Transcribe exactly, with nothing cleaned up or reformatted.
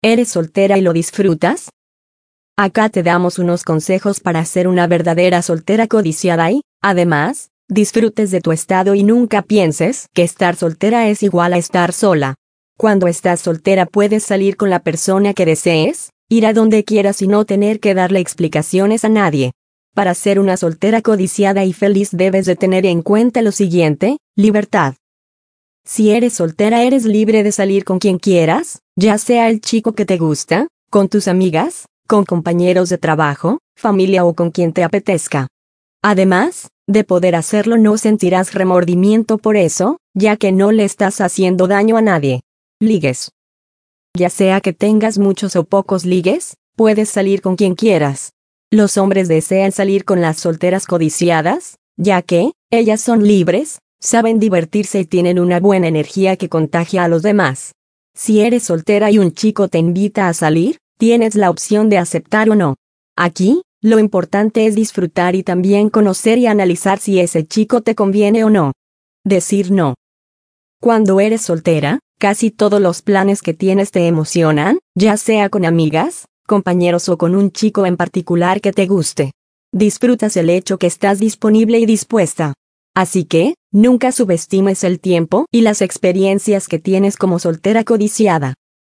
¿Eres soltera y lo disfrutas? Acá te damos unos consejos para ser una verdadera soltera codiciada y, además, disfrutes de tu estado y nunca pienses que estar soltera es igual a estar sola. Cuando estás soltera puedes salir con la persona que desees, ir a donde quieras y no tener que darle explicaciones a nadie. Para ser una soltera codiciada y feliz debes de tener en cuenta lo siguiente: libertad. Si eres soltera eres libre de salir con quien quieras, ya sea el chico que te gusta, con tus amigas, con compañeros de trabajo, familia o con quien te apetezca. Además, de poder hacerlo no sentirás remordimiento por eso, ya que no le estás haciendo daño a nadie. Ligues. Ya sea que tengas muchos o pocos ligues, puedes salir con quien quieras. Los hombres desean salir con las solteras codiciadas, ya que, ellas son libres, saben divertirse y tienen una buena energía que contagia a los demás. Si eres soltera y un chico te invita a salir, tienes la opción de aceptar o no. Aquí, lo importante es disfrutar y también conocer y analizar si ese chico te conviene o no. Decir no. Cuando eres soltera, casi todos los planes que tienes te emocionan, ya sea con amigas, compañeros o con un chico en particular que te guste. Disfrutas el hecho que estás disponible y dispuesta. Así que, nunca subestimes el tiempo y las experiencias que tienes como soltera codiciada.